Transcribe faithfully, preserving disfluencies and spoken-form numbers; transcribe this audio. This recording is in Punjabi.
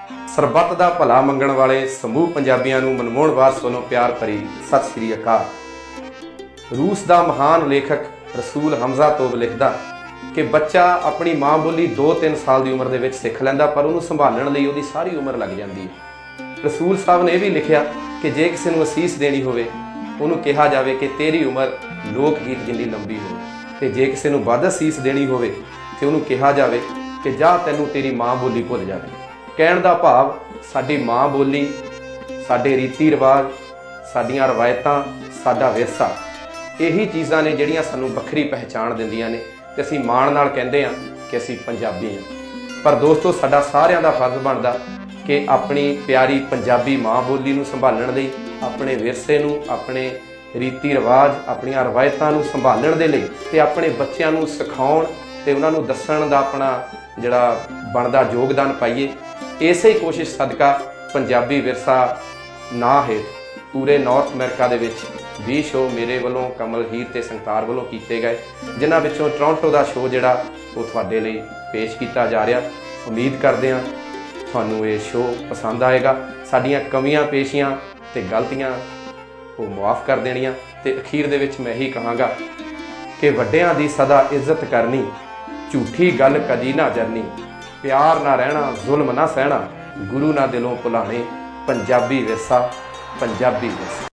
ਸਰਬੱਤ ਦਾ ਭਲਾ ਮੰਗਣ ਵਾਲੇ ਸਮੂਹ ਪੰਜਾਬੀਆਂ ਨੂੰ ਮਨਮੋਹਨ ਵਾਰਸ ਵੱਲੋਂ ਪਿਆਰ ਭਰੀ ਸਤਿ ਸ੍ਰੀ ਅਕਾਲ। ਰੂਸ ਦਾ ਮਹਾਨ ਲੇਖਕ ਰਸੂਲ ਹਮਜ਼ਾ ਤੋਬ ਲਿਖਦਾ ਕਿ ਬੱਚਾ ਆਪਣੀ ਮਾਂ ਬੋਲੀ ਦੋ ਤਿੰਨ ਸਾਲ ਦੀ ਉਮਰ ਦੇ ਵਿੱਚ ਸਿੱਖ ਲੈਂਦਾ, ਪਰ ਉਹਨੂੰ ਸੰਭਾਲਣ ਲਈ ਉਹਦੀ ਸਾਰੀ ਉਮਰ ਲੱਗ ਜਾਂਦੀ ਹੈ। ਰਸੂਲ ਸਾਹਿਬ ਨੇ ਇਹ ਵੀ ਲਿਖਿਆ ਕਿ ਜੇ ਕਿਸੇ ਨੂੰ ਅਸੀਸ ਦੇਣੀ ਹੋਵੇ ਉਹਨੂੰ ਕਿਹਾ ਜਾਵੇ ਕਿ ਤੇਰੀ ਉਮਰ ਲੋਕ ਗੀਤ ਜਿੰਨੀ ਲੰਬੀ ਹੋਵੇ, ਤੇ ਜੇ ਕਿਸੇ ਨੂੰ ਵੱਧ ਅਸੀਸ ਦੇਣੀ ਹੋਵੇ ਤੇ ਉਹਨੂੰ ਕਿਹਾ ਜਾਵੇ ਕਿ ਜਾ ਤੈਨੂੰ ਤੇਰੀ ਮਾਂ ਬੋਲੀ ਭੁੱਲ ਜਾਵੇ। ਕਹਿਣ ਦਾ ਭਾਵ ਸਾਡੀ ਮਾਂ ਬੋਲੀ, ਸਾਡੇ ਰੀਤੀ ਰਿਵਾਜ, ਸਾਡੀਆਂ ਰਵਾਇਤਾਂ, ਸਾਡਾ ਵਿਰਸਾ, ਇਹੀ ਚੀਜ਼ਾਂ ਨੇ ਜਿਹੜੀਆਂ ਸਾਨੂੰ ਵੱਖਰੀ ਪਹਿਚਾਣ ਦਿੰਦੀਆਂ ਨੇ ਤੇ ਅਸੀਂ ਮਾਣ ਨਾਲ ਕਹਿੰਦੇ ਹਾਂ ਕਿ ਅਸੀਂ ਪੰਜਾਬੀ ਹਾਂ। ਪਰ ਦੋਸਤੋ, ਸਾਡਾ ਸਾਰਿਆਂ ਦਾ ਫਰਜ਼ ਬਣਦਾ ਕਿ ਆਪਣੀ ਪਿਆਰੀ ਪੰਜਾਬੀ ਮਾਂ ਬੋਲੀ ਨੂੰ ਸੰਭਾਲਣ ਲਈ, ਆਪਣੇ ਵਿਰਸੇ ਨੂੰ, ਆਪਣੇ ਰੀਤੀ ਰਿਵਾਜ, ਆਪਣੀਆਂ ਰਵਾਇਤਾਂ ਨੂੰ ਸੰਭਾਲਣ ਦੇ ਲਈ ਤੇ ਆਪਣੇ ਬੱਚਿਆਂ ਨੂੰ ਸਿਖਾਉਣ ਤੇ ਉਹਨਾਂ ਨੂੰ ਦੱਸਣ ਦਾ ਆਪਣਾ ਜਿਹੜਾ ਬਣਦਾ ਯੋਗਦਾਨ ਪਾਈਏ। ਇਸੇ ਹੀ ਕੋਸ਼ਿਸ਼ ਸਦਕਾ ਪੰਜਾਬੀ ਵਿਰਸਾ ਨਾਂ ਹੇਠ ਪੂਰੇ ਨਾਰਥ ਅਮਰੀਕਾ ਦੇ ਵਿੱਚ ਵੀਹ ਸ਼ੋਅ ਮੇਰੇ ਵੱਲੋਂ, ਕਮਲ ਹੀਰ ਤੇ ਸੰਗਤਾਰ ਵੱਲੋਂ ਕੀਤੇ ਗਏ, ਜਿਨ੍ਹਾਂ ਵਿੱਚੋਂ ਟੋਰਾਂਟੋ ਦਾ ਸ਼ੋਅ ਜਿਹੜਾ ਉਹ ਤੁਹਾਡੇ ਲਈ ਪੇਸ਼ ਕੀਤਾ ਜਾ ਰਿਹਾ। ਉਮੀਦ ਕਰਦੇ ਹਾਂ ਤੁਹਾਨੂੰ ਇਹ ਸ਼ੋਅ ਪਸੰਦ ਆਏਗਾ। ਸਾਡੀਆਂ ਕਮੀਆਂ ਪੇਸ਼ੀਆਂ ਤੇ ਗਲਤੀਆਂ ਉਹ ਮੁਆਫ ਕਰ ਦੇਣੀਆਂ। ਤੇ ਅਖੀਰ ਦੇ ਵਿੱਚ ਮੈਂ ਇਹੀ ਕਹਾਂਗਾ ਕਿ ਵੱਡਿਆਂ ਦੀ ਸਦਾ ਇੱਜ਼ਤ ਕਰਨੀ, ਝੂਠੀ ਗੱਲ ਕਦੀ ਨਾ ਜਰਨੀ, ਪਿਆਰ ਨਾ ਰਹਿਣਾ, ਜ਼ੁਲਮ ਨਾ ਸਹਿਣਾ, ਗੁਰੂ ਨਾ ਦਿਲੋਂ ਭੁਲਾਣੇ, ਪੰਜਾਬੀ ਵਿਰਸਾ ਪੰਜਾਬੀ ਵਿਰਸਾ।